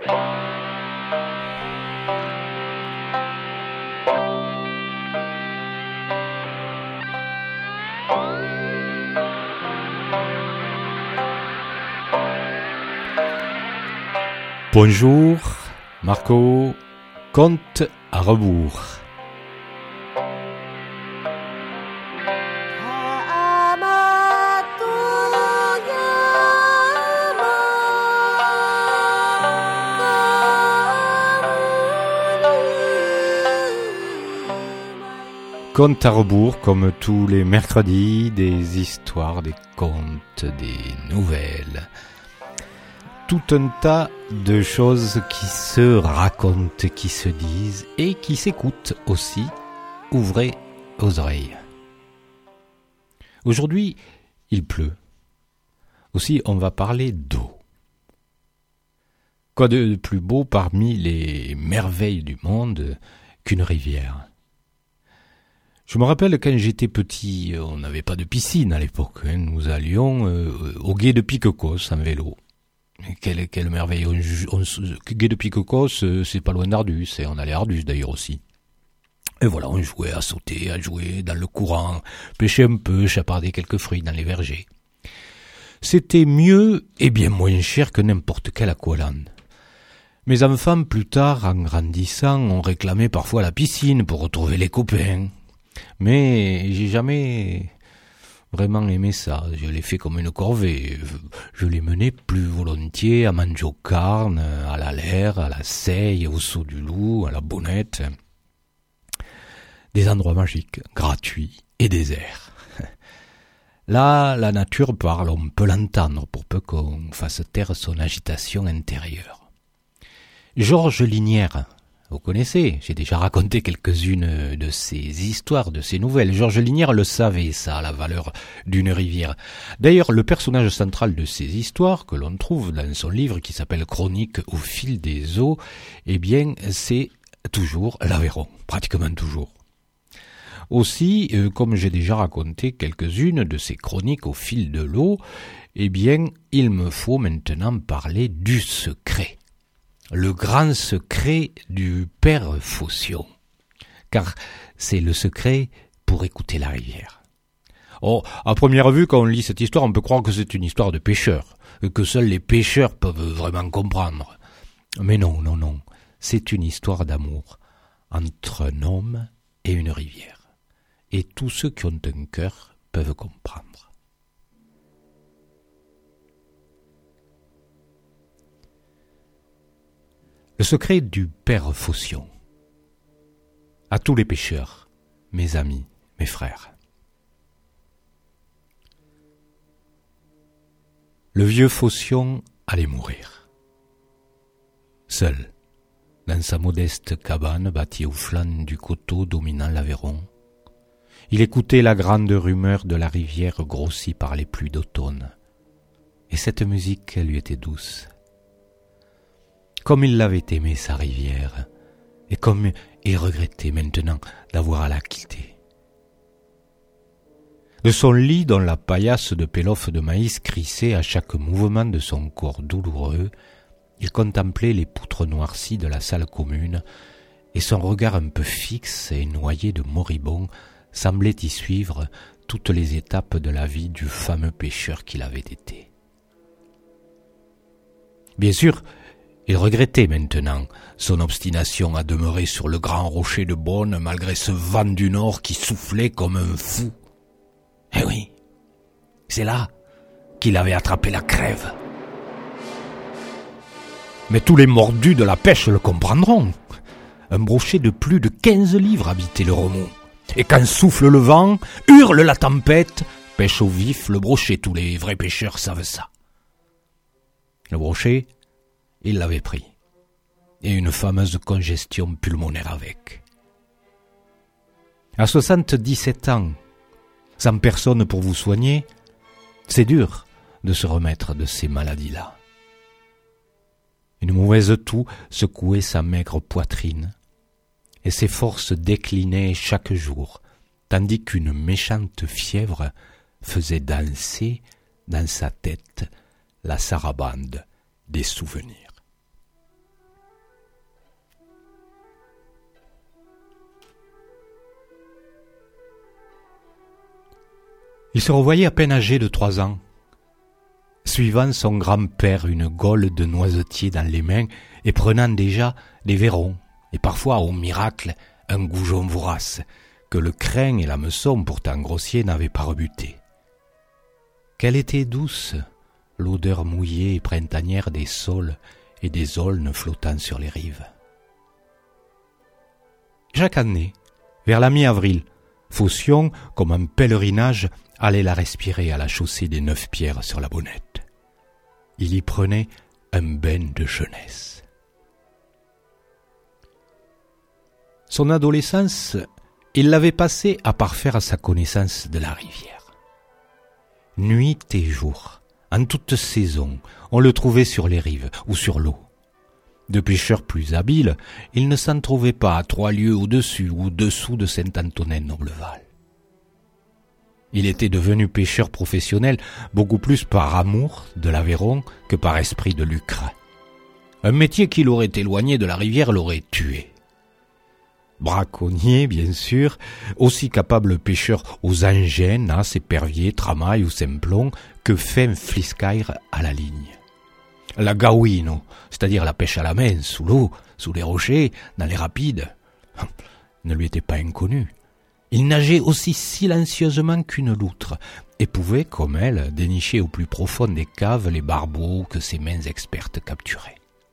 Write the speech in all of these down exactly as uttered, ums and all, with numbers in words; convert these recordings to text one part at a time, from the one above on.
Bonjour, Marco, compte à rebours. Compte à rebours, comme tous les mercredis, des histoires, des contes, des nouvelles. Tout un tas de choses qui se racontent, qui se disent et qui s'écoutent aussi. Ouvrez vos oreilles. Aujourd'hui, il pleut. Aussi, on va parler d'eau. Quoi de plus beau parmi les merveilles du monde qu'une rivière ? Je me rappelle quand j'étais petit, on n'avait pas de piscine à l'époque. Hein. Nous allions euh, au gué de Piquecos en vélo. Quelle, quelle merveille. On, on, gué de Piquecos, c'est pas loin d'Ardus, et on allait à Ardus d'ailleurs aussi. Et voilà, on jouait à sauter, à jouer dans le courant, pêcher un peu, chaparder quelques fruits dans les vergers. C'était mieux et bien moins cher que n'importe quel aqualand. Mes enfants, plus tard, en grandissant, ont réclamé parfois la piscine pour retrouver les copains. Mais j'ai jamais vraiment aimé ça. Je l'ai fait comme une corvée. Je les menais plus volontiers à Mandiocarne, à la Laire, à la Seille, au Saut du Loup, à la Bonnette. Des endroits magiques, gratuits et déserts. Là, la nature parle, on peut l'entendre pour peu qu'on fasse taire son agitation intérieure. Georges Linière, vous connaissez, j'ai déjà raconté quelques-unes de ces histoires, de ces nouvelles. Georges Linière le savait, ça, la valeur d'une rivière. D'ailleurs, le personnage central de ces histoires, que l'on trouve dans son livre qui s'appelle « Chronique au fil des eaux », eh bien, c'est toujours l'Aveyron, pratiquement toujours. Aussi, euh, comme j'ai déjà raconté quelques-unes de ces chroniques au fil de l'eau, eh bien, il me faut maintenant parler du secret. Le grand secret du père Phocion, car c'est le secret pour écouter la rivière. Oh, à première vue, quand on lit cette histoire, on peut croire que c'est une histoire de pêcheurs, que seuls les pêcheurs peuvent vraiment comprendre. Mais non, non, non, c'est une histoire d'amour entre un homme et une rivière. Et tous ceux qui ont un cœur peuvent comprendre. Le secret du père Phocion. À tous les pêcheurs, mes amis, mes frères. Le vieux Phocion allait mourir. Seul, dans sa modeste cabane bâtie au flanc du coteau dominant l'Aveyron, il écoutait la grande rumeur de la rivière grossie par les pluies d'automne. Et cette musique lui était douce. Comme il l'avait aimé sa rivière, et comme il regrettait maintenant d'avoir à la quitter. De son lit dont la paillasse de péloffes de maïs crissait à chaque mouvement de son corps douloureux, il contemplait les poutres noircies de la salle commune, et son regard un peu fixe et noyé de moribond semblait y suivre toutes les étapes de la vie du fameux pêcheur qu'il avait été. Bien sûr, il regrettait maintenant son obstination à demeurer sur le grand rocher de Beaune malgré ce vent du nord qui soufflait comme un fou. Eh oui, c'est là qu'il avait attrapé la crève. Mais tous les mordus de la pêche le comprendront. Un brochet de plus de quinze livres habitait le remous. Et quand souffle le vent, hurle la tempête, pêche au vif le brochet, tous les vrais pêcheurs savent ça. Le brochet, il l'avait pris, et une fameuse congestion pulmonaire avec. À soixante-dix-sept ans, sans personne pour vous soigner, c'est dur de se remettre de ces maladies-là. Une mauvaise toux secouait sa maigre poitrine, et ses forces déclinaient chaque jour, tandis qu'une méchante fièvre faisait danser dans sa tête la sarabande des souvenirs. se revoyait à peine âgé de trois ans, suivant son grand-père une gaule de noisetier dans les mains et prenant déjà des vairons, et parfois, au miracle, un goujon vorace, que le crin et l'hameçon, pourtant grossiers, n'avaient pas rebuté. Quelle était douce l'odeur mouillée et printanière des saules et des aulnes flottant sur les rives. Chaque année, vers la mi-avril, Phocion, comme un pèlerinage, allait la respirer à la chaussée des Neuf Pierres sur la Bonnette. Il y prenait un bain de jeunesse. Son adolescence, il l'avait passée à parfaire sa connaissance de la rivière. Nuit et jour, en toute saison, on le trouvait sur les rives ou sur l'eau. De pêcheur plus habile, il ne s'en trouvait pas à trois lieues au-dessus ou au-dessous de Saint-Antonin-Nobleval. Il était devenu pêcheur professionnel beaucoup plus par amour de l'Aveyron que par esprit de lucre. Un métier qui l'aurait éloigné de la rivière l'aurait tué. Braconnier, bien sûr, aussi capable pêcheur aux engins, nas, éperviers, tramailles ou simplons, que fin fliscaire à la ligne. La gawino, c'est-à-dire la pêche à la main, sous l'eau, sous les rochers, dans les rapides, ne lui était pas inconnue. Il nageait aussi silencieusement qu'une loutre, et pouvait, comme elle, dénicher au plus profond des caves les barbeaux que ses mains expertes capturaient.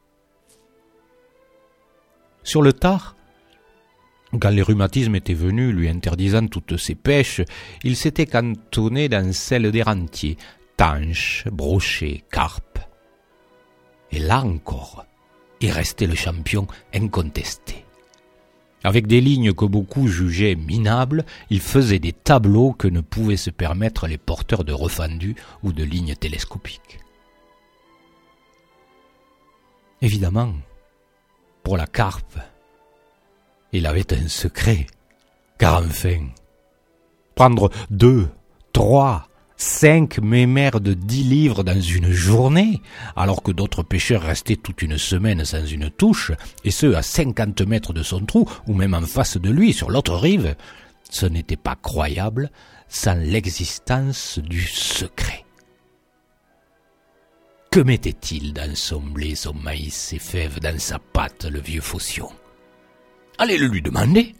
Sur le tard, quand les rhumatismes étaient venus, lui interdisant toutes ses pêches, il s'était cantonné dans celle des rentiers, tanches, brochets, carpes. Et là encore, il restait le champion incontesté. Avec des lignes que beaucoup jugeaient minables, il faisait des tableaux que ne pouvaient se permettre les porteurs de refendus ou de lignes télescopiques. Évidemment, pour la carpe, il avait un secret, car enfin, prendre deux, trois, cinq mémères de dix livres dans une journée, alors que d'autres pêcheurs restaient toute une semaine sans une touche, et ce à cinquante mètres de son trou, ou même en face de lui, sur l'autre rive, ce n'était pas croyable sans l'existence du secret. Que mettait-il dans son blé, son maïs, ses fèves, dans sa pâte, le vieux Phocion? Allez le lui demander.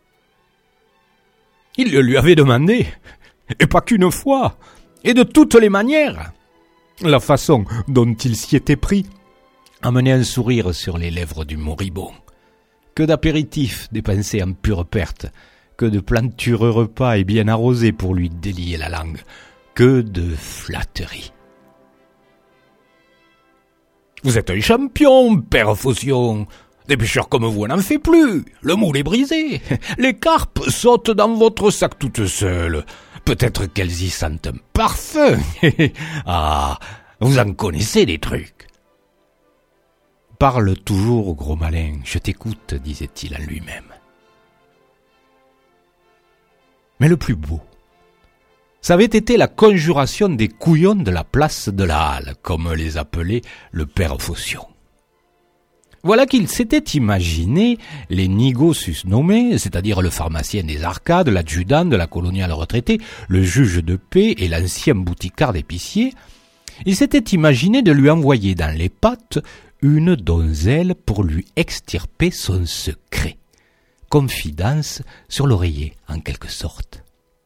Il le lui avait demandé, et pas qu'une fois, et de toutes les manières. La façon dont il s'y était pris amenait un sourire sur les lèvres du moribond. Que d'apéritifs dépensés en pure perte, que de plantureux repas et bien arrosés pour lui délier la langue, que de flatteries. Vous êtes un champion, père Phocion. Des pêcheurs comme vous, on n'en fait plus. Le moule est brisé. Les carpes sautent dans votre sac toutes seules. Peut-être qu'elles y sentent un parfum. Ah, vous en connaissez des trucs. Parle toujours, gros malin, je t'écoute, disait-il en lui-même. Mais le plus beau, ça avait été la conjuration des couillons de la place de la Halle, comme les appelait le père Phocion. Voilà qu'il s'était imaginé les nigauds susnommés, c'est-à-dire le pharmacien des Arcades, l'adjudant de la coloniale retraitée, le juge de paix et l'ancien bouticard d'épicier. Il s'était imaginé de lui envoyer dans les pattes une donzelle pour lui extirper son secret. Confidence sur l'oreiller, en quelque sorte.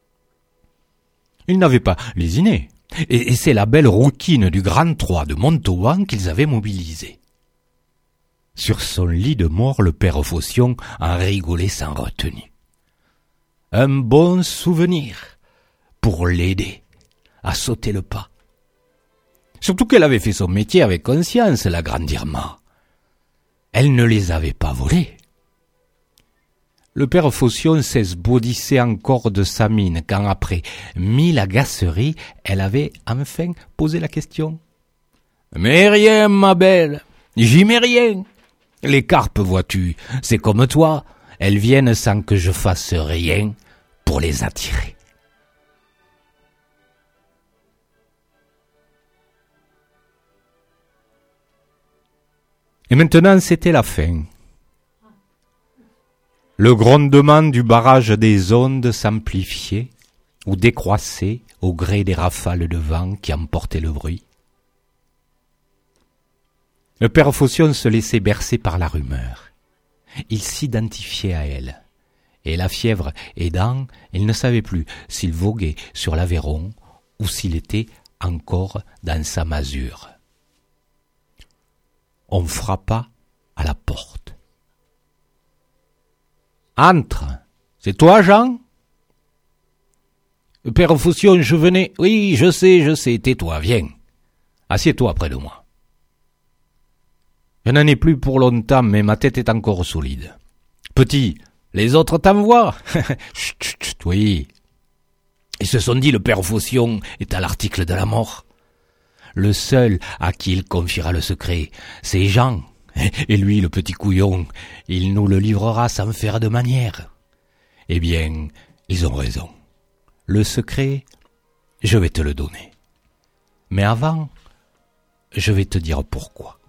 Il n'avait pas lésiné, et c'est la belle rouquine du Grand Trois de Montauban qu'ils avaient mobilisée. Sur son lit de mort, le père Phocion en rigolait sans retenue. Un bon souvenir pour l'aider à sauter le pas. Surtout qu'elle avait fait son métier avec conscience, la grande Irma. Elle ne les avait pas volés. Le père Phocion s'esbaudissait encore de sa mine quand, après mille agaceries, elle avait enfin posé la question. « Mais rien, ma belle, j'y mets rien. Les carpes, vois-tu, c'est comme toi, elles viennent sans que je fasse rien pour les attirer. » Et maintenant, c'était la fin. Le grondement du barrage des ondes s'amplifiait, ou décroissaient au gré des rafales de vent qui emportaient le bruit. Le père Phocion se laissait bercer par la rumeur. Il s'identifiait à elle. Et la fièvre aidant, il ne savait plus s'il voguait sur l'Aveyron ou s'il était encore dans sa masure. On frappa à la porte. « Entre, c'est toi, Jean ?» « Père Phocion, je venais... »« Oui, je sais, je sais, tais-toi, viens. Assieds-toi près de moi. » Je n'en ai plus pour longtemps, mais ma tête est encore solide. « Petit, les autres t'envoient ?»« Chut, chut, chut, oui. » Ils se sont dit, le père Phocion est à l'article de la mort. Le seul à qui il confiera le secret, c'est Jean. Et lui, le petit couillon, il nous le livrera sans faire de manière. Eh bien, ils ont raison. Le secret, je vais te le donner. Mais avant, je vais te dire pourquoi.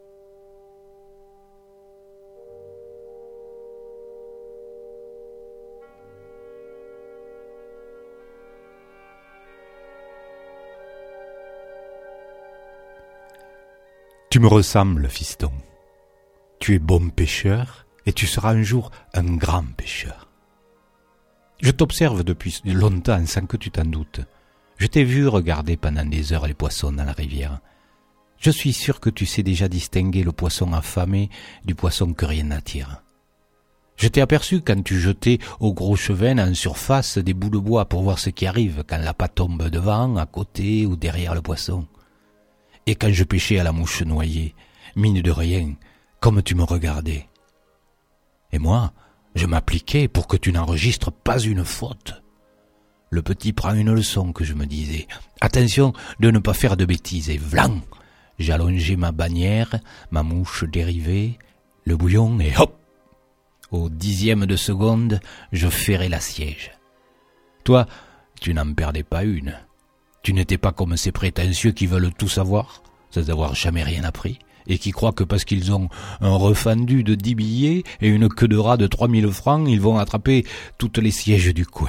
Tu me ressembles, fiston. Tu es bon pêcheur et tu seras un jour un grand pêcheur. Je t'observe depuis longtemps sans que tu t'en doutes. Je t'ai vu regarder pendant des heures les poissons dans la rivière. Je suis sûr que tu sais déjà distinguer le poisson affamé du poisson que rien n'attire. Je t'ai aperçu quand tu jetais au gros cheven en surface des bouts de bois pour voir ce qui arrive quand l'appât tombe devant, à côté ou derrière le poisson. Et quand je pêchais à la mouche noyée, mine de rien, comme tu me regardais. Et moi, je m'appliquais pour que tu n'enregistres pas une faute. Le petit prend une leçon que je me disais. Attention de ne pas faire de bêtises. Et vlan, j'allongeais ma bannière, ma mouche dérivait, le bouillon et hop, au dixième de seconde, je ferrais l'assiège. Toi, tu n'en perdais pas une. Tu n'étais pas comme ces prétentieux qui veulent tout savoir, sans avoir jamais rien appris, et qui croient que parce qu'ils ont un refendu de dix billets et une queue de rat de trois mille francs, ils vont attraper toutes les sièges du coin.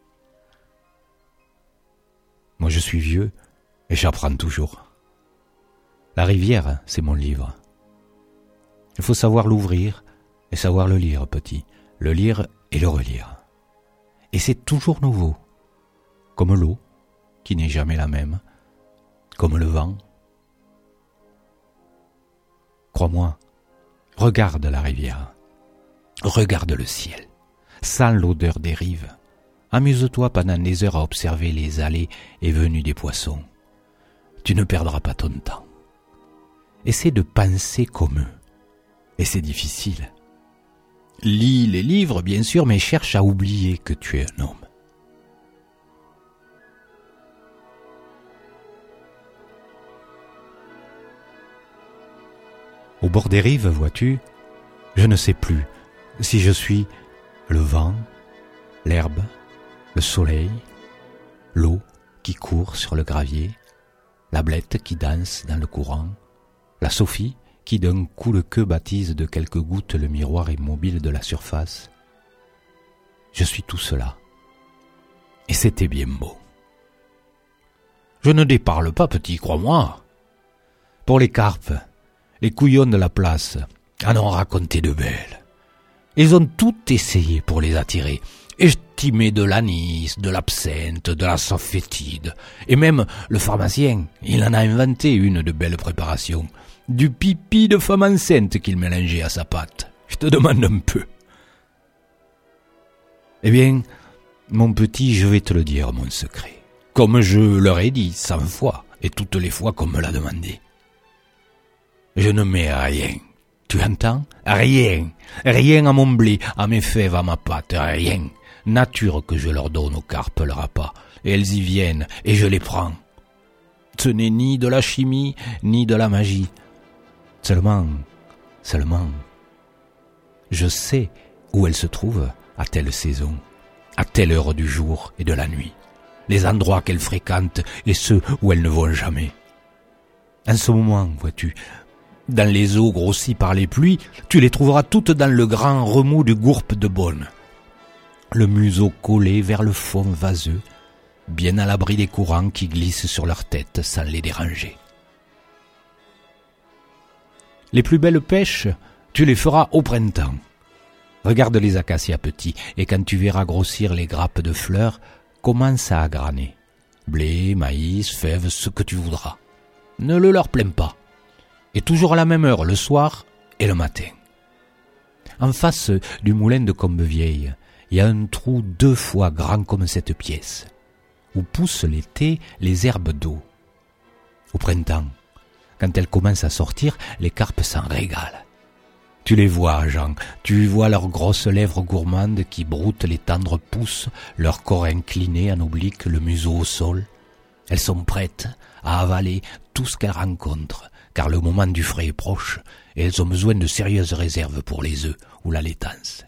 Moi, je suis vieux et j'apprends toujours. La rivière, c'est mon livre. Il faut savoir l'ouvrir et savoir le lire, petit. Le lire et le relire. Et c'est toujours nouveau, comme l'eau, qui n'est jamais la même, comme le vent. Crois-moi, regarde la rivière, regarde le ciel, sens l'odeur des rives. Amuse-toi pendant des heures à observer les allées et venues des poissons. Tu ne perdras pas ton temps. Essaie de penser comme eux, et c'est difficile. Lis les livres, bien sûr, mais cherche à oublier que tu es un homme. Au bord des rives, vois-tu, je ne sais plus si je suis le vent, l'herbe, le soleil, l'eau qui court sur le gravier, la blette qui danse dans le courant, la Sophie qui d'un coup de queue baptise de quelques gouttes le miroir immobile de la surface. Je suis tout cela. Et c'était bien beau. Je ne déparle pas, petit, crois-moi. Pour les carpes, les couillons de la place en ont raconté de belles. Ils ont tout essayé pour les attirer. Estimé de l'anis, de l'absinthe, de la sophétide. Et même le pharmacien, il en a inventé une de belles préparations. Du pipi de femme enceinte qu'il mélangeait à sa pâte. Je te demande un peu. Eh bien, mon petit, je vais te le dire, mon secret. Comme je leur ai dit cent fois, et toutes les fois qu'on me l'a demandé. Je ne mets rien. Tu entends? Rien. Rien à mon blé, à mes fèves, à ma pâte, rien. Nature que je leur donne aux carpes le repas. Et elles y viennent, et je les prends. Ce n'est ni de la chimie, ni de la magie. Seulement, seulement, je sais où elles se trouvent à telle saison, à telle heure du jour et de la nuit, les endroits qu'elles fréquentent et ceux où elles ne vont jamais. En ce moment, vois-tu, dans les eaux grossies par les pluies, tu les trouveras toutes dans le grand remous du gourpe de Beaune. Le museau collé vers le fond vaseux, bien à l'abri des courants qui glissent sur leurs têtes sans les déranger. Les plus belles pêches, tu les feras au printemps. Regarde les acacias petits, et quand tu verras grossir les grappes de fleurs, commence à graner. Blé, maïs, fèves, ce que tu voudras. Ne le leur plains pas. Et toujours à la même heure, le soir et le matin. En face du moulin de Combevieille, il y a un trou deux fois grand comme cette pièce, où poussent l'été les herbes d'eau. Au printemps, quand elles commencent à sortir, les carpes s'en régalent. Tu les vois, Jean, tu vois leurs grosses lèvres gourmandes qui broutent les tendres pousses, leur corps incliné en oblique, le museau au sol. Elles sont prêtes à avaler tout ce qu'elles rencontrent, car le moment du frais est proche, et elles ont besoin de sérieuses réserves pour les œufs ou la laitance.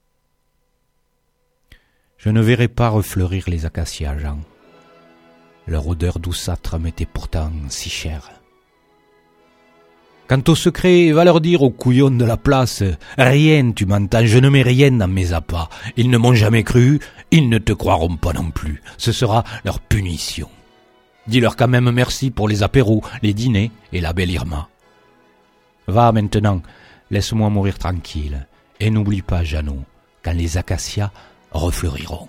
Je ne verrai pas refleurir les acacias, Jean. Leur odeur douceâtre m'était pourtant si chère. Quant au secret, va leur dire aux couillons de la place, rien, tu m'entends, je ne mets rien dans mes appâts. Ils ne m'ont jamais cru, ils ne te croiront pas non plus. Ce sera leur punition. Dis-leur quand même merci pour les apéros, les dîners et la belle Irma. Va maintenant, laisse-moi mourir tranquille, et n'oublie pas, Jeannot, quand les acacias refleuriront.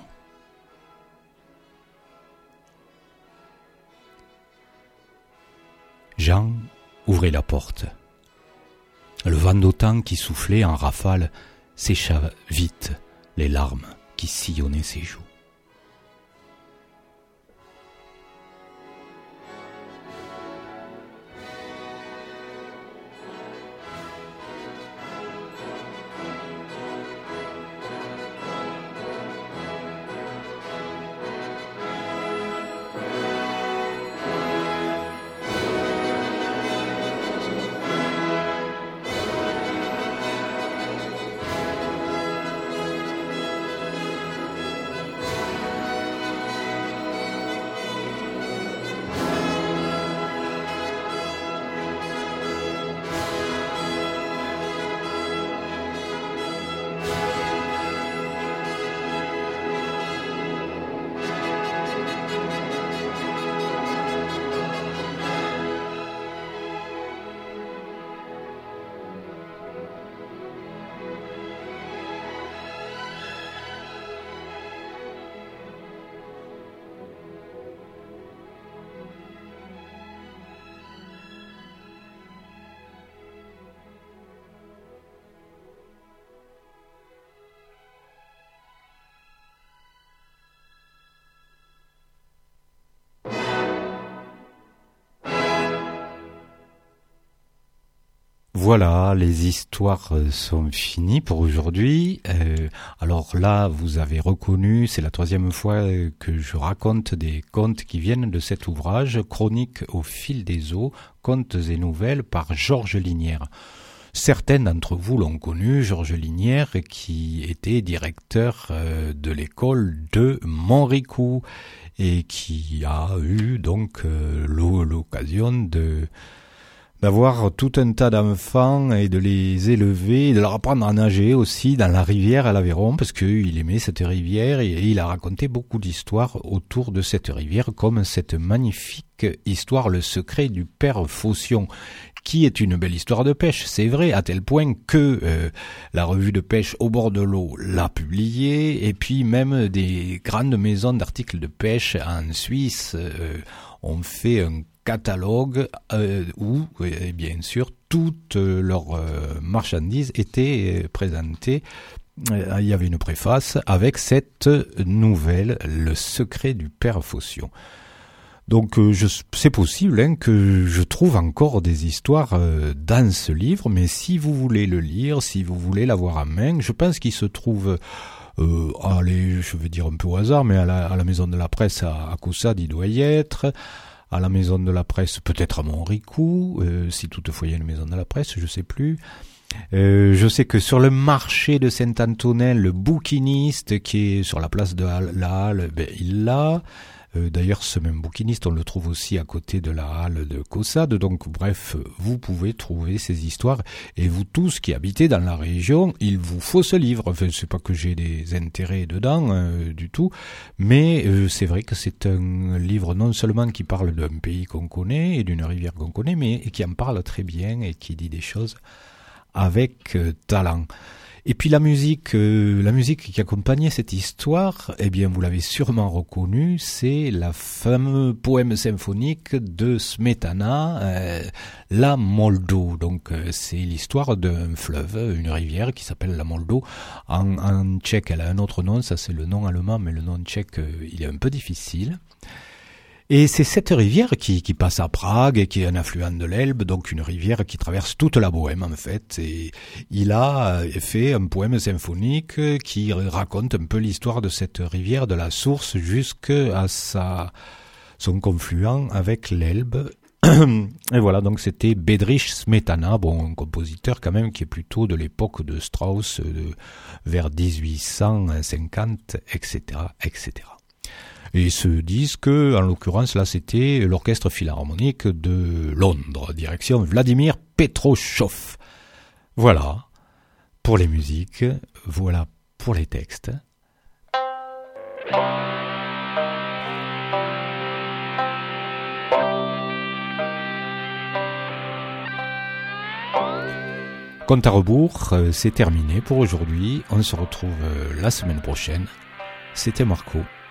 Jean ouvrit la porte. Le vent d'automne qui soufflait en rafale sécha vite les larmes qui sillonnaient ses joues. Voilà, les histoires sont finies pour aujourd'hui. Euh, alors là, vous avez reconnu, c'est la troisième fois que je raconte des contes qui viennent de cet ouvrage, Chronique au fil des eaux, contes et nouvelles par Georges Linière. Certains d'entre vous l'ont connu, Georges Linière, qui était directeur de l'école de Montricou et qui a eu donc l'occasion de d'avoir tout un tas d'enfants et de les élever, et de leur apprendre à nager aussi dans la rivière à l'Aveyron, parce qu'il aimait cette rivière et il a raconté beaucoup d'histoires autour de cette rivière, comme cette magnifique histoire Le secret du père Phocion, qui est une belle histoire de pêche, c'est vrai, à tel point que euh, la revue de pêche Au bord de l'eau l'a publiée, et puis même des grandes maisons d'articles de pêche en Suisse euh, ont fait un catalogue euh, où, et bien sûr, toutes leurs euh, marchandises étaient présentées. Euh, il y avait une préface avec cette nouvelle, Le secret du père Phocion. Donc euh, je, c'est possible hein, que je trouve encore des histoires euh, dans ce livre, mais si vous voulez le lire, si vous voulez l'avoir en main, je pense qu'il se trouve, euh, allez, je vais dire un peu au hasard, mais à la, à la maison de la presse à, à Caussade, il doit y être, à la maison de la presse peut-être à Montricou, euh, si toutefois il y a une maison de la presse, je sais plus. Euh, je sais que sur le marché de Saint-Antonin, le bouquiniste qui est sur la place de la Halle, ben, il l'a. Euh, d'ailleurs, ce même bouquiniste, on le trouve aussi à côté de la halle de Caussade. Donc, bref, vous pouvez trouver ces histoires. Et vous tous qui habitez dans la région, il vous faut ce livre. Enfin, c'est pas que j'ai des intérêts dedans euh, du tout, mais euh, c'est vrai que c'est un livre non seulement qui parle d'un pays qu'on connaît et d'une rivière qu'on connaît, mais qui en parle très bien et qui dit des choses avec euh, talent. Et puis la musique, euh, la musique qui accompagnait cette histoire, eh bien vous l'avez sûrement reconnu, c'est la fameux poème symphonique de Smetana, euh, la Moldo. Donc euh, c'est l'histoire d'un fleuve, une rivière qui s'appelle la Moldo. En, en tchèque, elle a un autre nom, ça c'est le nom allemand, mais le nom tchèque, euh, il est un peu difficile. Et c'est cette rivière qui, qui passe à Prague et qui est un affluent de l'Elbe, donc une rivière qui traverse toute la Bohème en fait. Et il a fait un poème symphonique qui raconte un peu l'histoire de cette rivière, de la source jusqu'à sa, son confluent avec l'Elbe. Et voilà, donc c'était Bedřich Smetana, bon, un compositeur quand même qui est plutôt de l'époque de Strauss, de, vers dix-huit cent cinquante, et cetera, et cetera. Et ils se disent que, en l'occurrence, là, c'était l'orchestre philharmonique de Londres, direction Vladimir Petrochov. Voilà pour les musiques, voilà pour les textes. Compte à rebours, c'est terminé pour aujourd'hui. On se retrouve la semaine prochaine. C'était Marco.